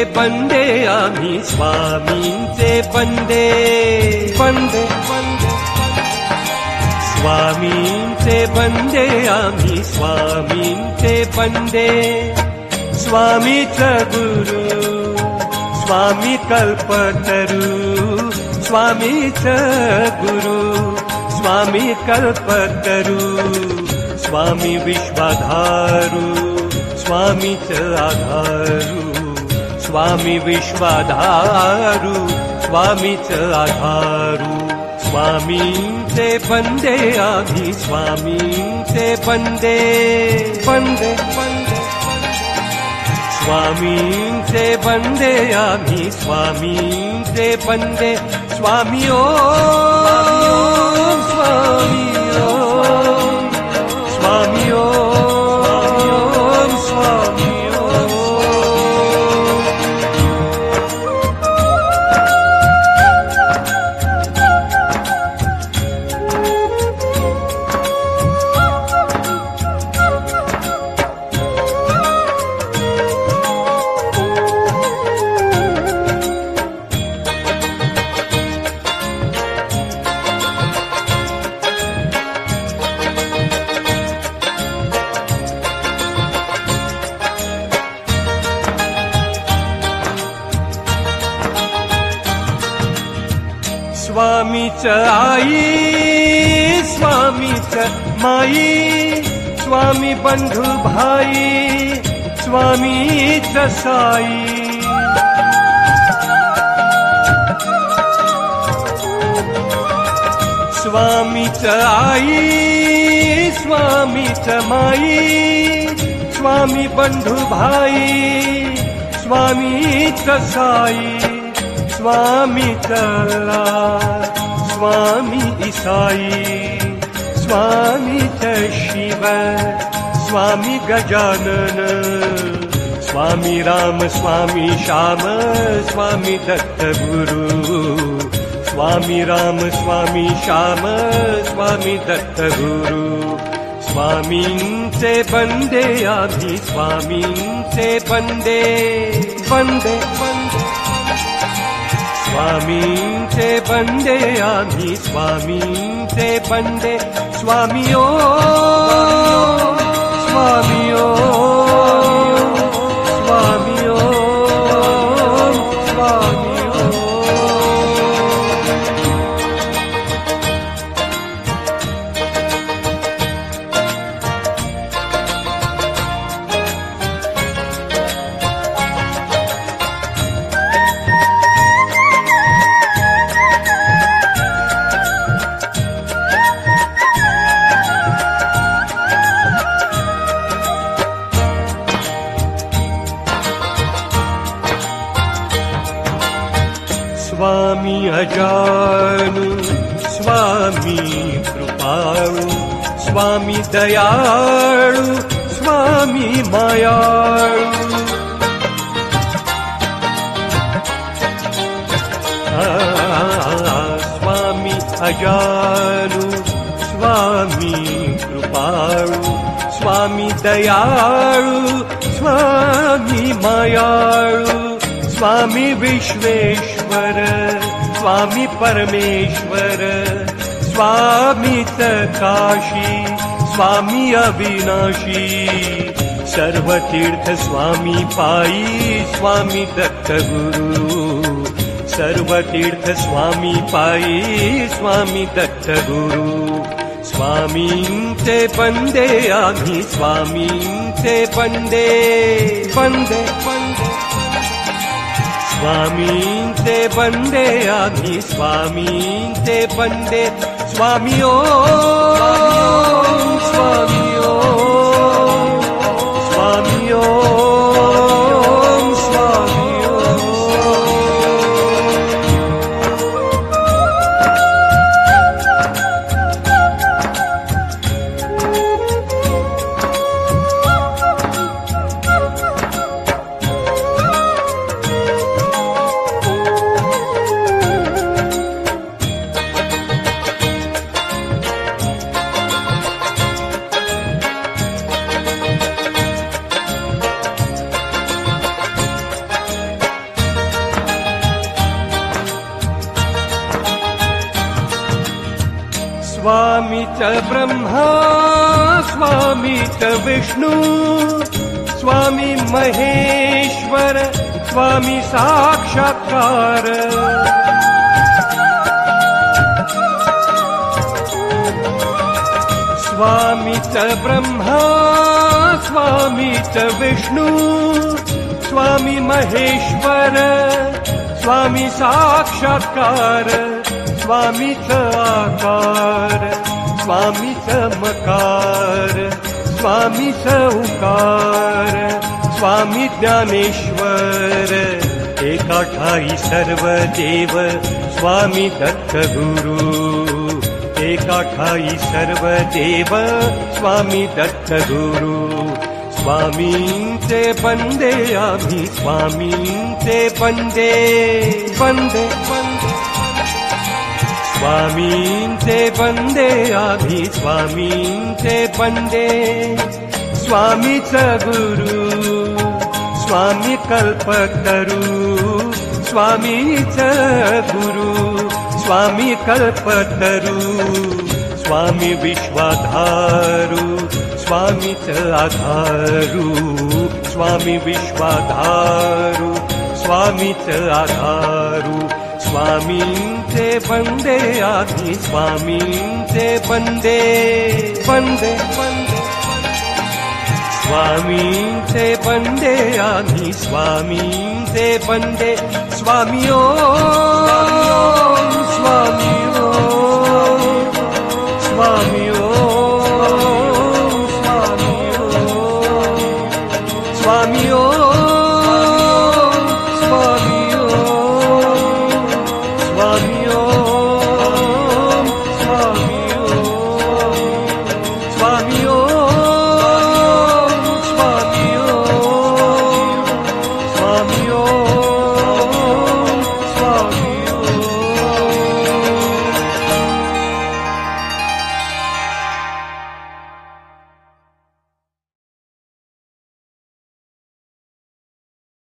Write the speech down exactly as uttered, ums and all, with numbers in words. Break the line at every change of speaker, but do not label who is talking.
बंदे आम्ही स्वामींचे बंदे बंदे बंदे स्वामींचे बंदे आम्ही स्वामींचे बंदे स्वामीच गुरु स्वामी कल्पतरू स्वामीच गुरु स्वामी कल्पतरू स्वामी विश्वाधारू स्वामीच आधारू स्वामी विश्वाधारू स्वामीच आधारू स्वामींचे बंदे आम्ही स्वामींचे बंदे बंदे बंदे स्वामींचे बंदे आम्ही स्वामींचे बंदे स्वामी ओम स्वामी ओम स्वामी ओम स्वामी स्वामीच आई स्वामीच माई स्वामी बंधु भाई स्वामीच साई स्वामीच आई स्वामीच माई स्वामी बंधु भाई स्वामीच साई स्वामीच अल्लाह स्वामी ईसाई स्वामीच शिव स्वामी गजानन स्वामी राम स्वामी श्याम स्वामी दत्त गुरु स्वामी राम स्वामी श्याम स्वामी दत्त गुरु स्वामींचे बंदे आम्ही स्वामींचे बंदे बंदे बंदे स्वामींचे बंदे आम्ही स्वामींचे बंदे स्वामी ओम स्वामी ओम स्वामी ओम स्वामी स्वामी अजानु स्वामी कृपाळु स्वामी दयाळु स्वामी मायाळु स्वामी अजानु स्वामी कृपाळु स्वामी दयाळु स्वामी मायाळु स्वामी विश्वेश्वर स्वामी परमेश्वर स्वामीच काशी स्वामी अविनाशी सर्व तीर्थ स्वामी पायी स्वामी दत्त गुरु सर्व तीर्थ स्वामी पायी स्वामी दत्त गुरु स्वामींचे बंदे आम्ही स्वामींचे बंदे बंदे बंदे स्वामींचे बंदे आम्ही स्वामींचे बंदे स्वामी ओम स्वामी ओम स्वामी ओम स्वामी स्वामी च ब्रह्मा स्वामी च विष्णु स्वामी महेश्वर स्वामी साक्षात्कार स्वामी च ब्रह्मा स्वामी च विष्णु स्वामी महेश्वर स्वामी साक्षात्कार स्वामी च आकार स्वामी च मकार स्वामी च उकार स्वामी ज्ञानेश्वर एका ठाई सर्व देव स्वामी दत्त गुरु एका ठाई सर्व देव स्वामी दत्त गुरु स्वामींचे बंदे आम्ही स्वामींचे बंदे बंदे बंदे स्वामींचे बंदे आम्ही स्वामींचे बंदे स्वामीच गुरु स्वामी कल्पतरू स्वामीच गुरु स्वामी कल्पतरू स्वामी विश्वाधारू स्वामीच आधारू स्वामी विश्वाधारू स्वामीच आधारू स्वामींचे बंदे आम्ही स्वामींचे बंदे बंदे बंदे स्वामींचे बंदे आम्ही स्वामींचे बंदे स्वामी ओम स्वामी